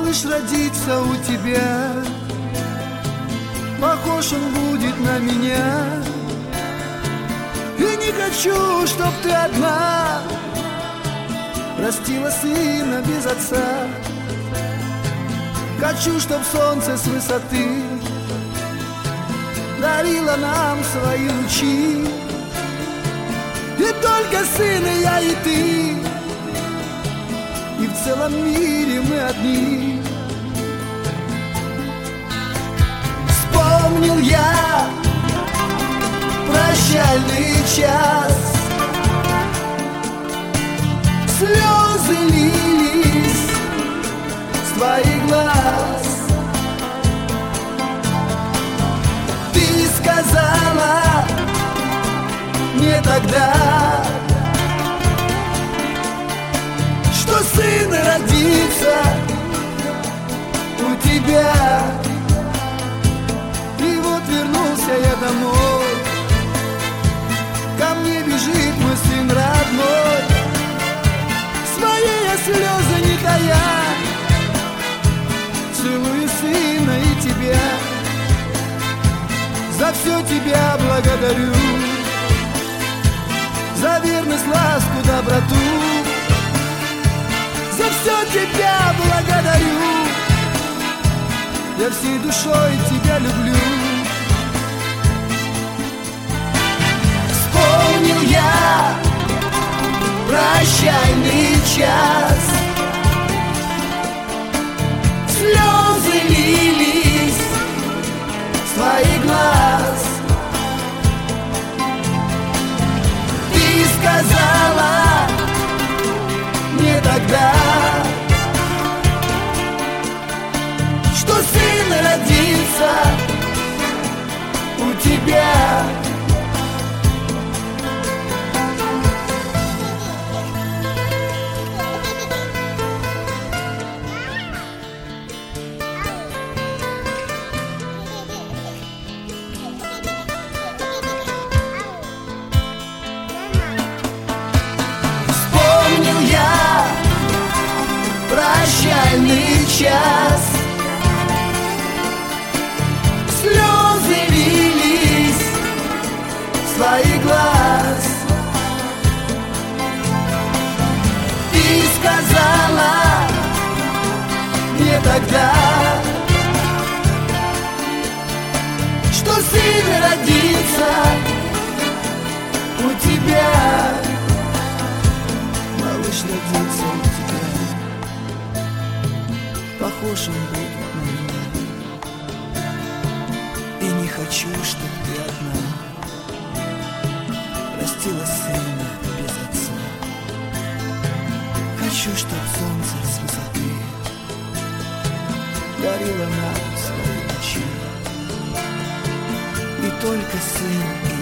малыш родится у тебя, похож он будет на меня. И не хочу, чтоб ты одна растила сына без отца. Хочу, чтоб солнце с высоты дарило нам свои лучи. И только сын и я, и ты, и в целом мире мы одни. Вспомнил я прощальный час, слезы лились с твоих глаз. Ты сказала мне тогда, что сын родится у тебя. И вот вернулся я домой, ко мне бежит мой сын родной. Свои я слезы не тая, целую сына и тебя. За все тебя благодарю, за верность, ласку, доброту. За все тебя благодарю, я всей душой тебя люблю. Вспомнил я прощальный час, слезы лились с твоих глаз. Ты сказала мне тогда, что сын родится у тебя. Вспомнил я прощальный час, слезы лились с твоих глаз. Ты сказала мне тогда, что сын родится у тебя. Малыш родится у тебя, похож он будет на меня. И не хочу, чтоб ты одна растила сына без отца. Хочу, чтоб солнце с высоты дарило нам свои ночи. И только сын